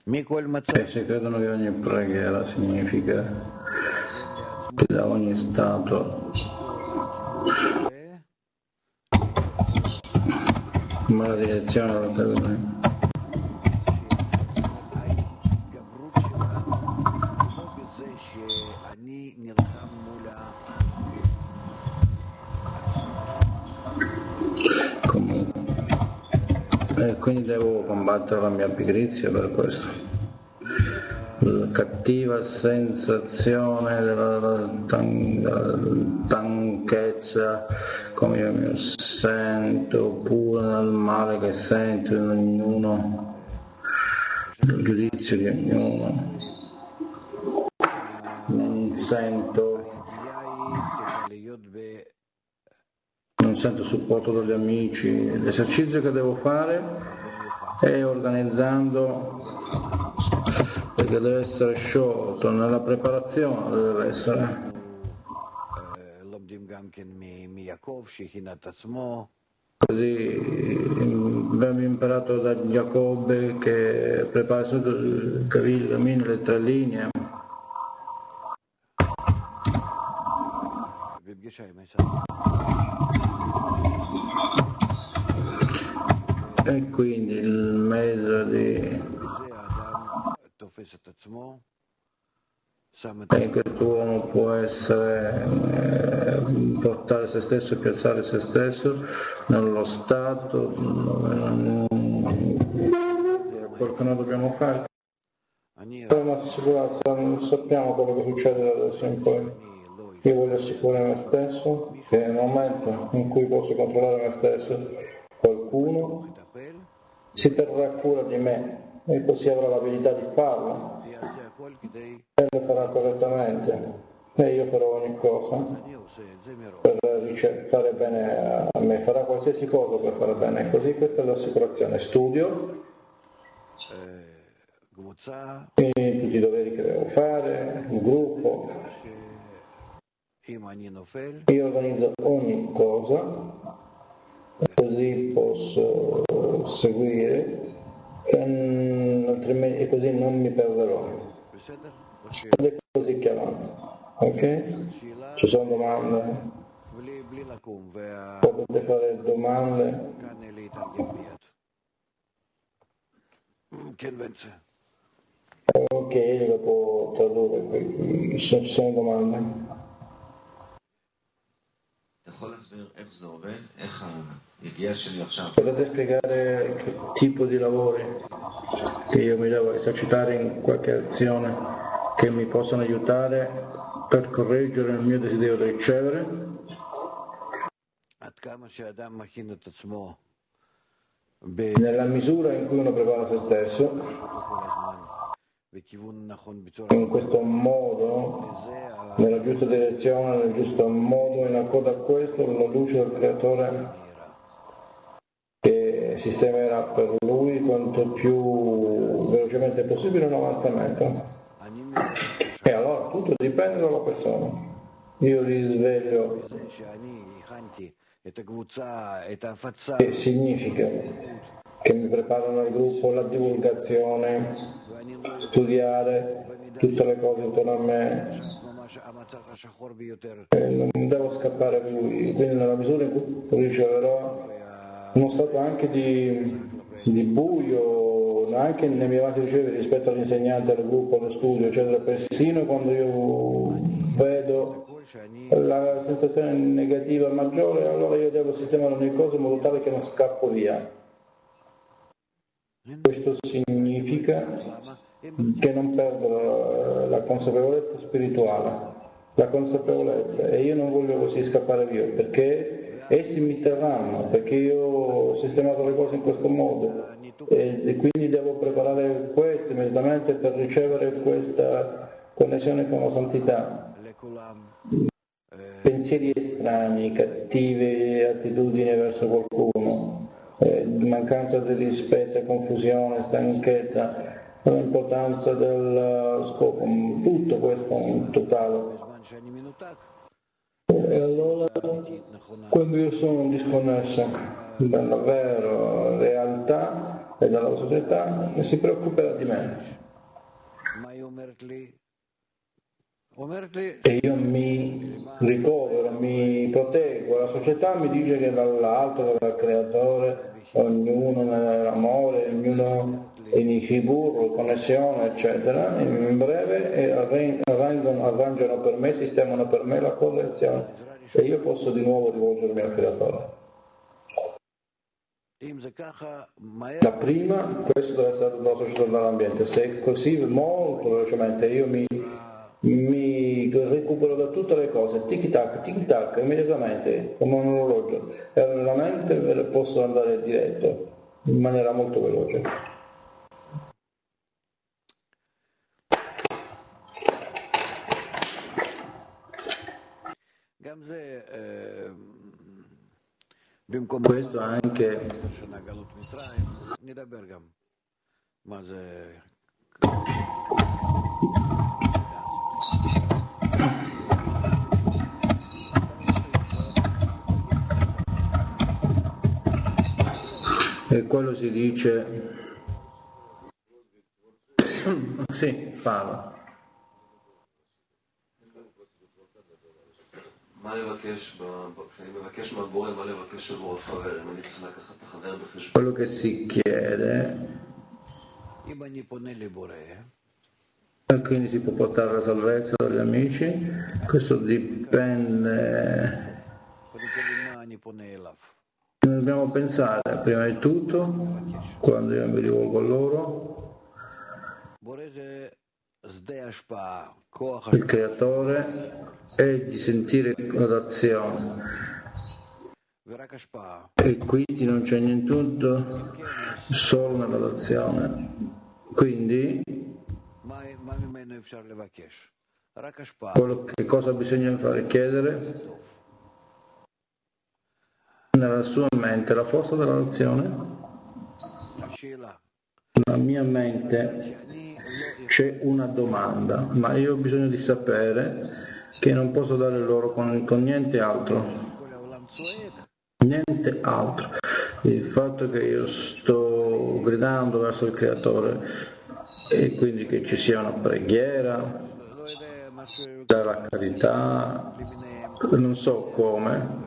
Se credono che ogni preghiera significa che da ogni stato ma la direzione della caduta. E quindi devo combattere la mia pigrizia per questo. La cattiva sensazione della stanchezza, come io mi sento, oppure nel male che sento in ognuno, il giudizio di ognuno. Non sento supporto dagli amici. L'esercizio che devo fare è organizzando, perché deve essere sciolto, nella preparazione deve essere. Così abbiamo imparato da Giacobbe che prepara subito il cammino, le 3 linee. E quindi il mezzo che quest'uomo può essere portare se stesso e piazzare se stesso nello stato quello che noi dobbiamo fare. Per un'assicurazione non sappiamo quello che succede da adesso in poi. Io voglio assicurare me stesso che nel momento in cui posso controllare me stesso, qualcuno si terrà cura di me e così avrà l'abilità di farlo e lo farà correttamente e io farò ogni cosa per fare bene a me, farà qualsiasi cosa per fare bene, così questa è l'assicurazione. Studio tutti i doveri che devo fare, il gruppo, io organizzo ogni cosa così posso seguire e così non mi perderò ed è così che avanza. Ok? Ci sono domande? Potete fare domande? Ok, lo può tradurre qui. Ci sono domande? Potete spiegare che tipo di lavori che io mi devo esercitare in qualche azione che mi possono aiutare per correggere il mio desiderio di ricevere? Nella misura in cui uno prepara se stesso in questo modo, nella giusta direzione, nel giusto modo, in accordo a questo, la luce del creatore che sistemerà per lui quanto più velocemente possibile un avanzamento. E allora tutto dipende dalla persona. Io risveglio che significa che mi preparano al gruppo, la divulgazione, studiare tutte le cose intorno a me, non devo scappare più, quindi nella misura in cui riceverò uno stato anche di buio, anche nei miei vasi ricevi rispetto all'insegnante, al gruppo, allo studio, eccetera, persino quando io vedo la sensazione negativa maggiore, allora io devo sistemare ogni cosa in modo tale che non scappo via. Questo significa che non perdo la consapevolezza spirituale, la consapevolezza, e io non voglio così scappare via, perché essi mi terranno, perché io ho sistemato le cose in questo modo e quindi devo preparare questo immediatamente per ricevere questa connessione con la santità. Pensieri estranei, cattive attitudini verso qualcuno, mancanza di rispetto, confusione, stanchezza, l'importanza del scopo, tutto questo in totale. E allora, quando io sono disconnesso vera realtà e dalla società, si preoccuperà di me. E io mi ricovero, mi proteggo. La società mi dice che dall'alto, dal creatore, ognuno nell'amore, ognuno in Hibur, connessione, eccetera. In breve arrangiano per me, sistemano per me la correzione e io posso di nuovo rivolgermi al creatore. La prima, questo deve essere la società dall'ambiente. Se è così molto velocemente io mi recupero da tutte le cose, tic tac, immediatamente, come un orologio, e nella mente posso andare diretto, in maniera molto veloce. Questo anche e quello si dice sì, parla. Quello che si chiede, e quindi si può portare la salvezza dagli amici, questo dipende. Dobbiamo pensare prima di tutto, quando io mi rivolgo a loro, il creatore è di sentire la d'azione e quindi non c'è nient'altro solo nella d'azione. Quindi quello che cosa bisogna fare? Chiedere nella sua mente la forza della d'azione. Nella mia mente c'è una domanda, ma io ho bisogno di sapere che non posso dare loro con niente altro. Niente altro. Il fatto che io sto gridando verso il creatore e quindi che ci sia una preghiera, dalla carità, non so come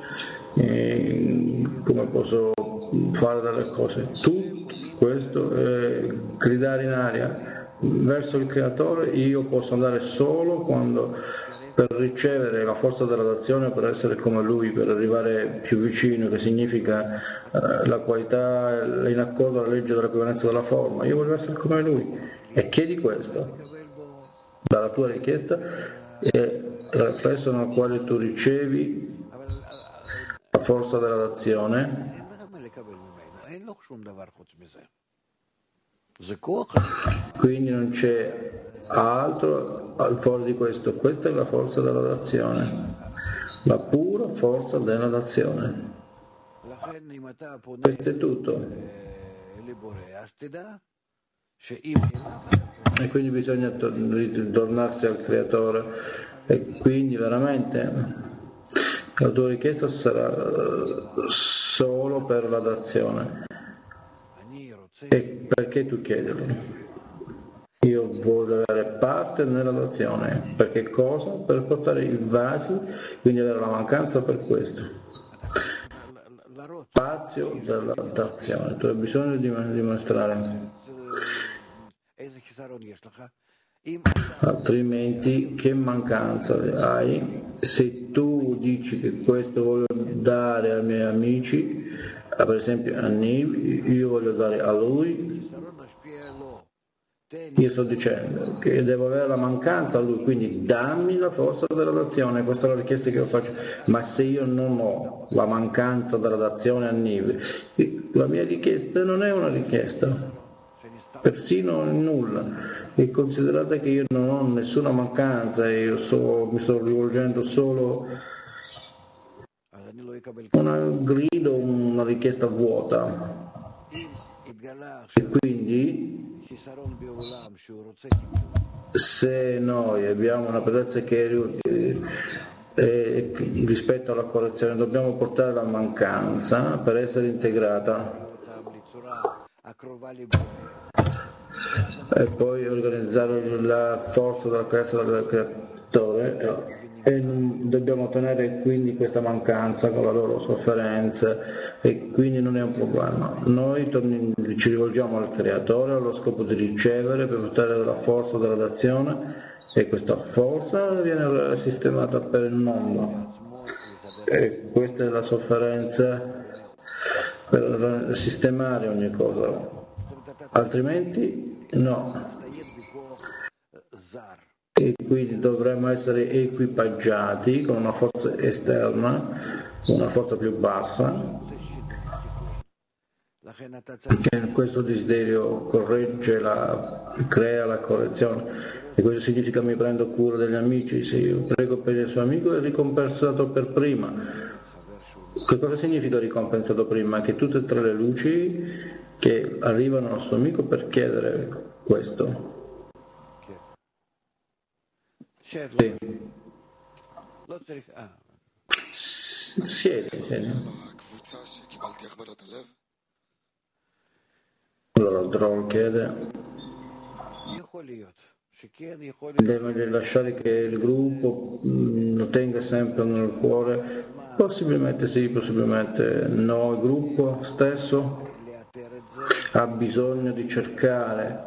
posso fare delle cose. Tutto questo è gridare in aria verso il creatore. Io posso andare solo quando, per ricevere la forza della d'azione, per essere come lui, per arrivare più vicino, che significa la qualità in accordo alla legge dell'equivalenza della forma. Io voglio essere come lui e chiedi questo. Dalla tua richiesta è il riflesso nel quale tu ricevi la forza della d'azione. Quindi non c'è altro al fuori di questo. Questa è la forza della d'azione, la pura forza della d'azione. Questo è tutto. E quindi bisogna ritornarsi al creatore e quindi veramente la tua richiesta sarà solo per la d'azione. E perché tu chiederlo? Io voglio avere parte nella d'azione. Per che cosa? Per portare i vasi, quindi avere la mancanza per questo. Spazio della d'azione. Tu hai bisogno di dimostrare. Altrimenti che mancanza hai? Se tu dici che questo voglio dare ai miei amici, per esempio a Niv, io voglio dare a lui, io sto dicendo che devo avere la mancanza a lui, quindi dammi la forza della d'azione. Questa è la richiesta che io faccio. Ma se io non ho la mancanza della d'azione a Niv, la mia richiesta non è una richiesta, persino nulla. E considerate che io non ho nessuna mancanza e io mi sto rivolgendo solo un grido, una richiesta vuota. E quindi se noi abbiamo una presenza che rispetto alla correzione, dobbiamo portare la mancanza per essere integrata e poi organizzare la forza della creazione del creatore e dobbiamo ottenere quindi questa mancanza con la loro sofferenza e quindi non è un problema. Noi ci rivolgiamo al creatore allo scopo di ricevere per portare la forza della dazione e questa forza viene sistemata per il mondo e questa è la sofferenza per sistemare ogni cosa, altrimenti no, e quindi dovremmo essere equipaggiati con una forza esterna, una forza più bassa, perché questo desiderio crea la correzione. E questo significa mi prendo cura degli amici, se io prego per il suo amico è ricompensato per prima. Che cosa significa ricompensato prima? Che tutte e tre le luci che arrivano al suo amico per chiedere questo. Sì. Siedi. Allora Droll chiede: deve lasciare che il gruppo lo tenga sempre nel cuore? Possibilmente sì, possibilmente no. Il gruppo stesso ha bisogno di cercare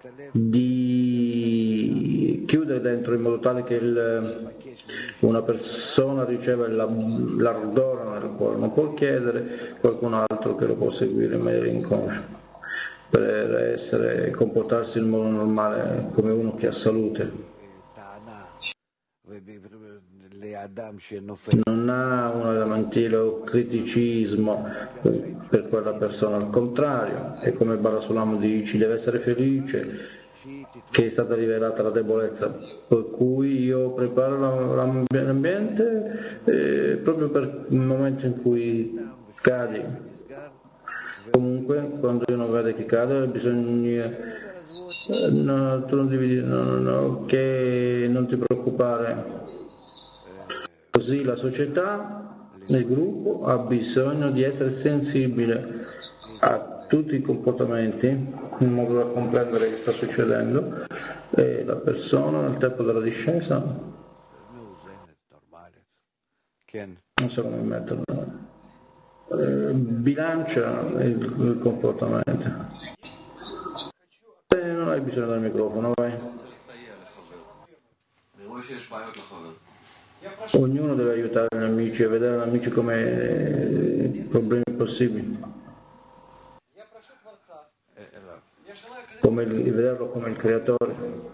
di chiudere dentro in modo tale che una persona riceva l'ardore nel cuore, non può chiedere qualcun altro che lo può seguire in maniera inconscia per comportarsi in modo normale come uno che ha salute. Non ha una lamentela o criticismo per quella persona, al contrario, è come Barasulam dice, deve essere felice che è stata rivelata la debolezza, per cui io preparo l'ambiente proprio per il momento in cui cadi. Comunque quando io non vedo che cade bisogna tu non devi dire no, che non ti preoccupare. Così la società, il gruppo ha bisogno di essere sensibile a tutti i comportamenti in modo da comprendere che sta succedendo e la persona nel tempo della discesa non so come metterlo, bilancia il comportamento. Non hai bisogno del microfono, vai. Ognuno deve aiutare gli amici e vedere gli amici come problemi possibili, vederlo come il creatore.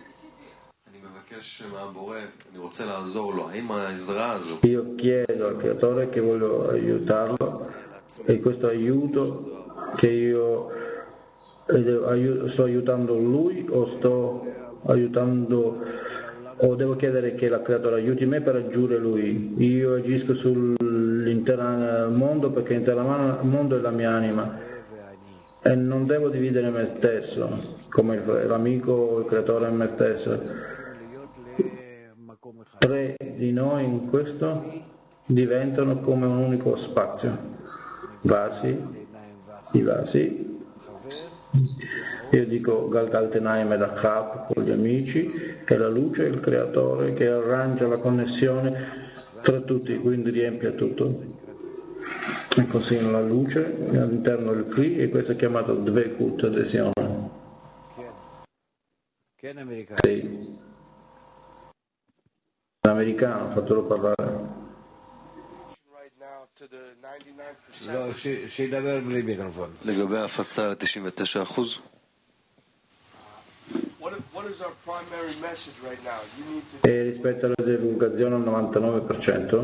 Io chiedo al creatore che voglio aiutarlo e questo aiuto che io sto aiutando lui o sto aiutando o devo chiedere che il creatore aiuti me per raggiungere lui. Io agisco sull'intero mondo perché l'intero mondo è la mia anima e non devo dividere me stesso come l'amico, il creatore e me stesso. Tre di noi in questo diventano come un unico spazio, i vasi. Io dico Galgaltenaim ed Achab con gli amici e la luce è il creatore che arrangia la connessione tra tutti, quindi riempie tutto. E così la luce all'interno del Kli e questo è chiamato Dvekut, adesione. Sì. L'americano, fatelo parlare. לגבי ההפצה ל-99%? E rispetto alla divulgazione al 99%?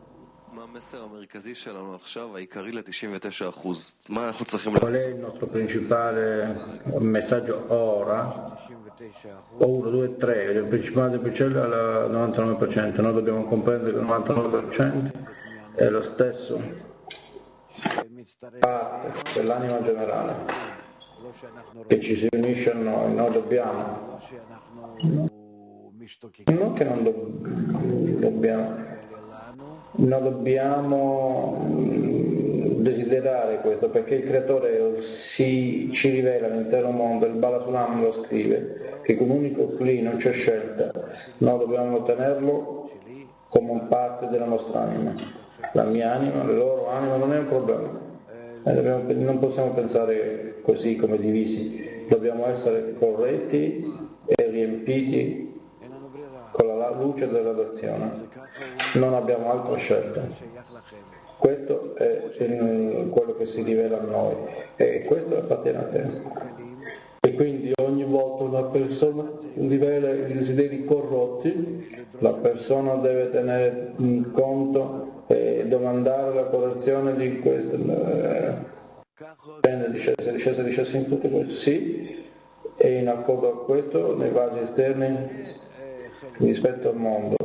Qual è il nostro principale messaggio ora? 1, 2, 3, il principale al 99%. Noi dobbiamo comprendere che il 99% è lo stesso parte dell'anima generale che ci si unisce a noi dobbiamo, non che non dobbiamo, non dobbiamo desiderare questo, perché il Creatore ci rivela l'intero mondo. Il Bala Sulam lo scrive, che con un unico Kli non c'è scelta, noi dobbiamo tenerlo come parte della nostra anima. La mia anima, la loro anima non è un problema. Non possiamo pensare così come divisi, dobbiamo essere corretti e riempiti con la luce dell'adozione. Non abbiamo altra scelta. Questo è quello che si rivela a noi e questo appartiene a te. E quindi ogni volta una persona rivela i desideri corrotti, la persona deve tenere in conto e domandare la correzione di questo. Discesa in tutto questo, sì, e in accordo a questo nei vasi esterni rispetto al mondo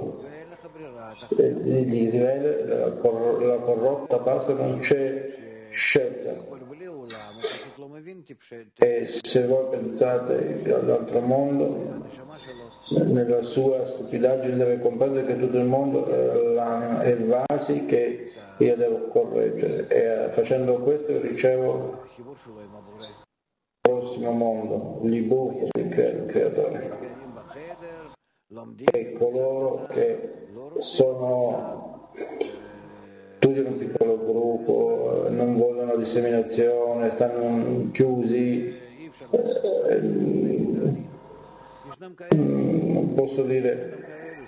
gli rivela la corrotta parte, non c'è scelta. E se voi pensate all'altro mondo, nella sua stupidaggine deve comprendere che tutto il mondo è il vasi che io devo correggere, e facendo questo io ricevo il prossimo mondo, l'Ibur del Creatore. E coloro che sono tutti in un piccolo gruppo, non vogliono disseminazione, stanno chiusi, non posso dire,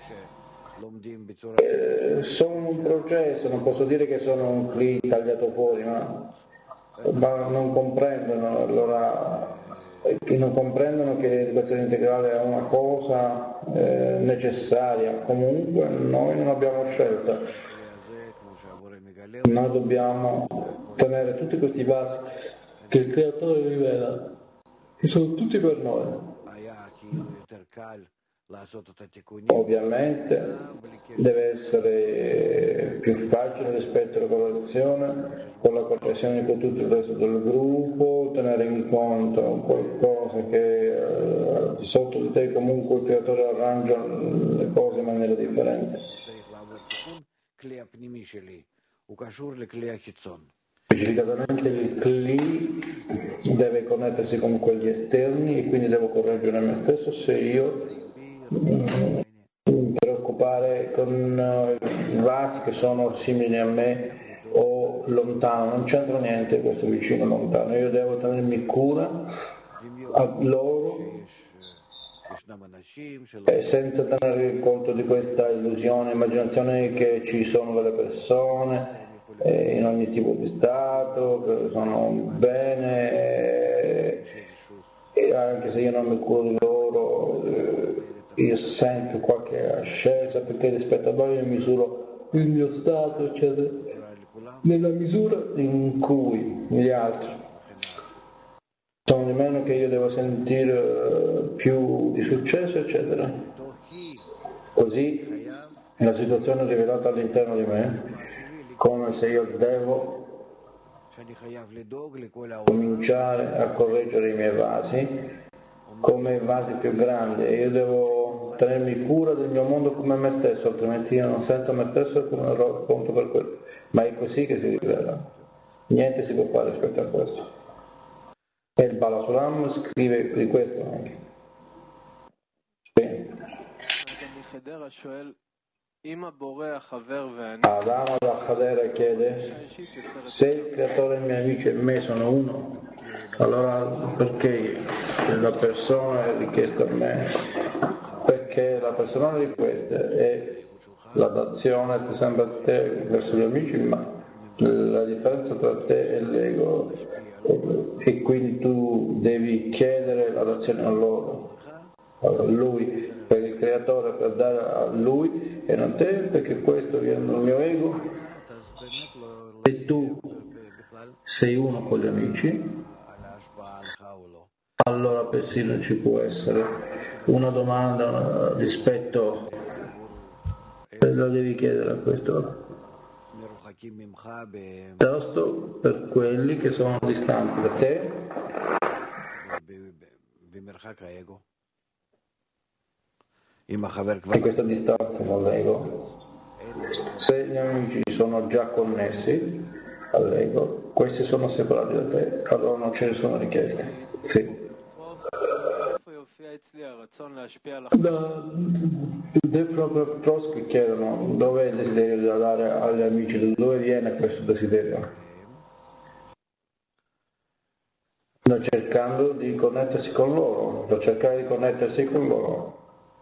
sono un processo, non posso dire che sono un Kli tagliato fuori, ma non comprendono, allora non comprendono che l'educazione integrale è una cosa necessaria. Comunque noi non abbiamo scelta, noi dobbiamo tenere tutti questi vasi che il Creatore rivela, che sono tutti per noi. Ovviamente deve essere più facile rispetto alla correzione, con la correzione con tutto il resto del gruppo, tenere in conto qualcosa che sotto di te comunque il Creatore arrangia le cose in maniera differente. Specificatamente il Kli deve connettersi con quelli esterni e quindi devo correggere me stesso se io mi preoccupare con i vasi che sono simili a me o lontano, non c'entra niente questo vicino lontano, io devo tenermi cura a loro senza tenere conto di questa illusione, immaginazione che ci sono delle persone in ogni tipo di stato che sono bene, e anche se io non mi curo di loro io sento qualche ascesa perché rispetto a loro io misuro il mio stato, eccetera, nella misura in cui gli altri sono di meno che io devo sentire più di successo, eccetera. Così la situazione è rivelata all'interno di me, come se io devo cominciare a correggere i miei vasi come vasi più grandi, e io devo tenermi cura del mio mondo come me stesso, altrimenti io non sento me stesso e non ero pronto per quello. Ma è così che si rivela, niente si può fare rispetto a questo. E il Bala Sulam scrive di questo anche. Sì. Adamo da Khadera chiede: se il Creatore e i miei amici e me sono uno, allora perché la persona è richiesta a me? Perché la persona richiesta è l'adazione che sembra a te verso gli amici, ma la differenza tra te e l'ego, e quindi tu devi chiedere l'adazione a loro, a lui, per il Creatore, per dare a lui e non a te, perché questo viene dal mio ego. E tu sei uno con gli amici, allora persino ci può essere una domanda rispetto, lo devi chiedere a questo. Piuttosto per quelli che sono distanti da te in questa distanza dall'ego, Se gli amici sono già connessi all'ego, questi sono separati da te, allora non ce ne sono richieste. Sì. Ed è proprio Trotsky chiedono dove è il desiderio da dare agli amici, da dove viene questo desiderio? Da cercando di connettersi con loro, da cercare di connettersi con loro.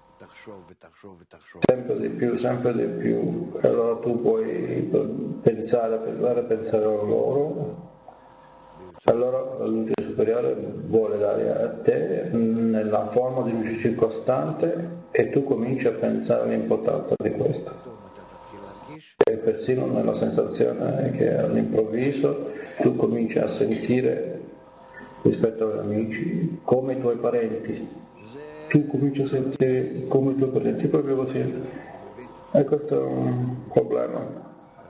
Sempre di più. Allora tu puoi pensare a loro. Allora la luce superiore vuole dare a te nella forma di luce circostante e tu cominci a pensare all'importanza di questo. E persino nella sensazione che all'improvviso tu cominci a sentire rispetto agli amici come i tuoi parenti. Tu cominci a sentire come i tuoi parenti, proprio così. E questo è un problema.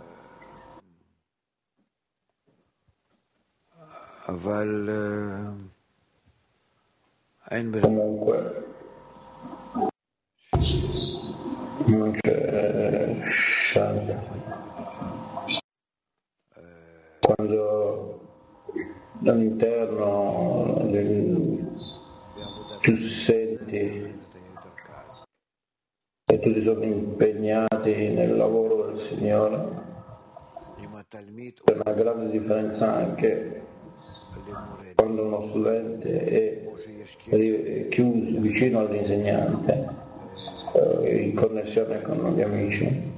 Comunque non c'è scelta. Quando all'interno tu senti e tutti sono impegnati nel lavoro del Signore, c'è una grande differenza anche quando uno studente è chiuso vicino all'insegnante, in connessione con gli amici,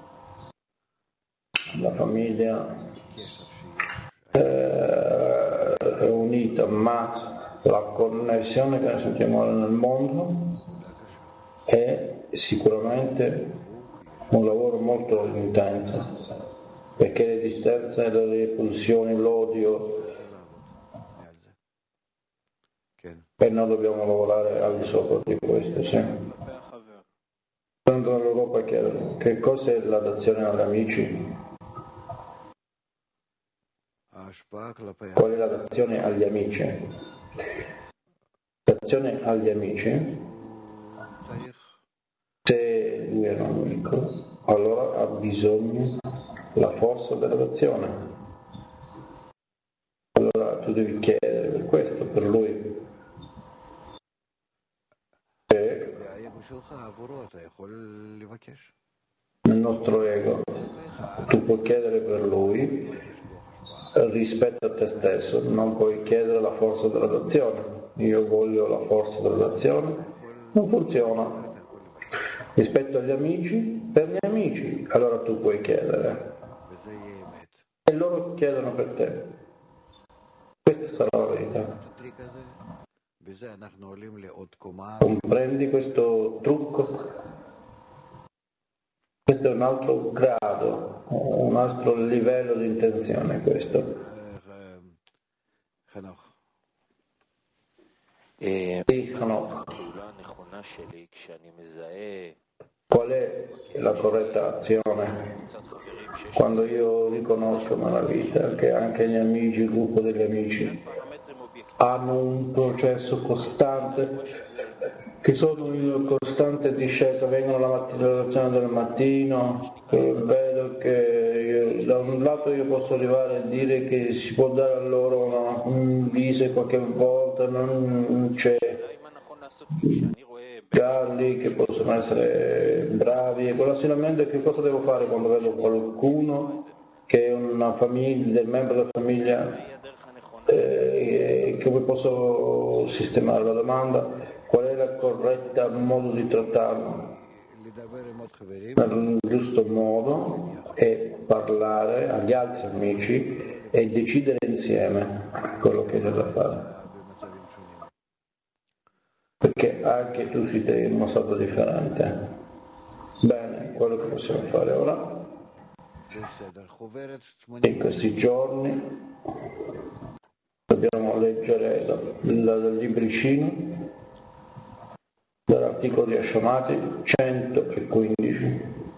la famiglia è unita, ma la connessione che noi sentiamo nel mondo è sicuramente un lavoro molto intenso, perché le distanze, le repulsioni, l'odio, e noi dobbiamo lavorare al di sopra di questo, sì. Tornando all'Europa, chiedo che cos'è la dazione agli amici? Qual è la dazione agli amici? Dazione agli amici, se lui è un amico, allora ha bisogno della forza della dazione. Allora tu devi chiedere per questo, per lui. E nel nostro ego tu puoi chiedere per lui rispetto a te stesso, non puoi chiedere la forza della dazione. Io voglio la forza della dazione, non funziona. Rispetto agli amici, per gli amici, allora tu puoi chiedere e loro chiedono per te. Questa sarà la verità. Comprendi questo trucco? Questo è un altro grado, un altro livello di intenzione, questo. Sì, Hanoch. Qual è la corretta azione? Quando io riconosco nella vita che anche gli amici, il gruppo degli amici, hanno un processo costante, che sono in costante discesa, vengono la lezione del mattino, vedo che da un lato io posso arrivare a dire che si può dare a loro un viso qualche volta, non c'è galli che possono essere bravi, e prossimamente che cosa devo fare quando vedo qualcuno che è una famiglia, del membro della famiglia, come posso sistemare la domanda? Qual è il corretto modo di trattarlo? Il giusto modo è parlare agli altri amici e decidere insieme quello che c'è da fare, perché anche tu sei in uno stato differente. Bene, quello che possiamo fare ora in questi giorni dobbiamo leggere dal libricino, dall'articolo di Ashamati 115,